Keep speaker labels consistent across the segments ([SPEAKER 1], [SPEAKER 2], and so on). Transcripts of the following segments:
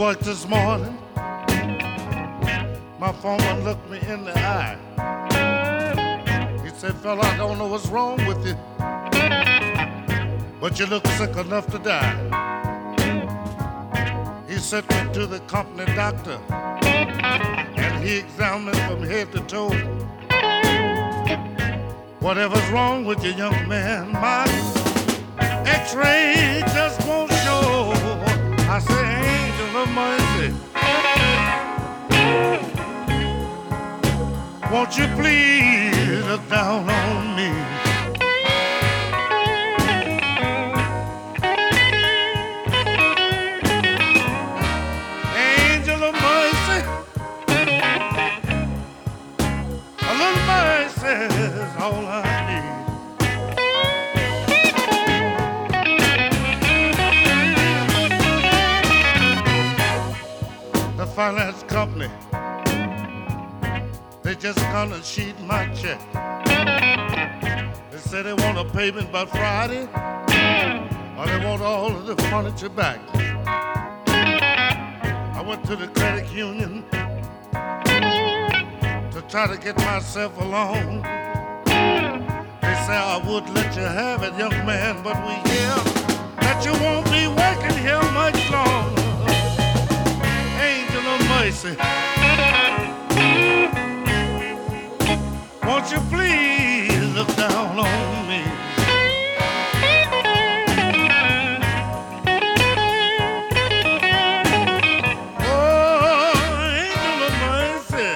[SPEAKER 1] work this morning, my foreman looked me in the eye. He said, fella, I don't know what's wrong with you, but you look sick enough to die. He sent me to the company doctor, and he examined from head to toe. Whatever's wrong with you, young man, my X-ray just won't show. I say, angel of mercy, won't you please look down on me? Angel of mercy, a little mercy is all I need. The finance company, they just gonna sheet my check. They say they want a payment by Friday, or they want all of the furniture back. I went to the credit union to try to get myself a loan. They say I would let you have it, young man, but we hear that you won't be working here much longer. Angel of mercy, won't you please look down on me? Oh, angel of mercy,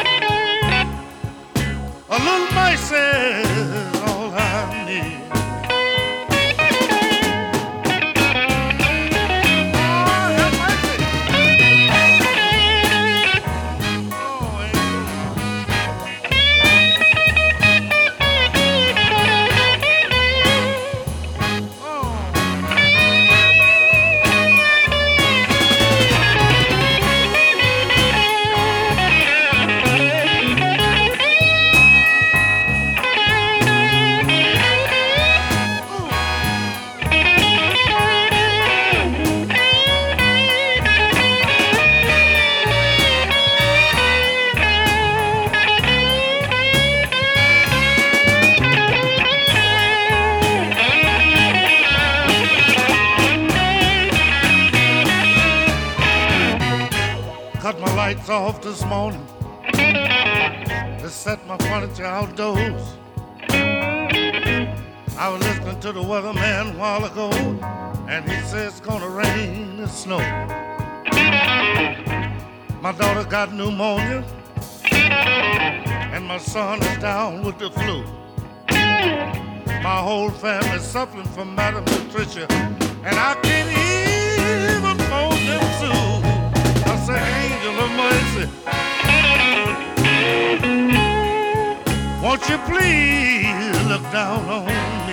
[SPEAKER 1] a little mercy is all I need. Cut my lights off this morning to set my furniture outdoors. I was listening to the weatherman a while ago, and he said it's gonna rain and snow. My daughter got pneumonia, and my son is down with the flu. My whole family's suffering from malnutrition, and I can't even fold them shoes. I say, angel of mercy, won't you please look down on me?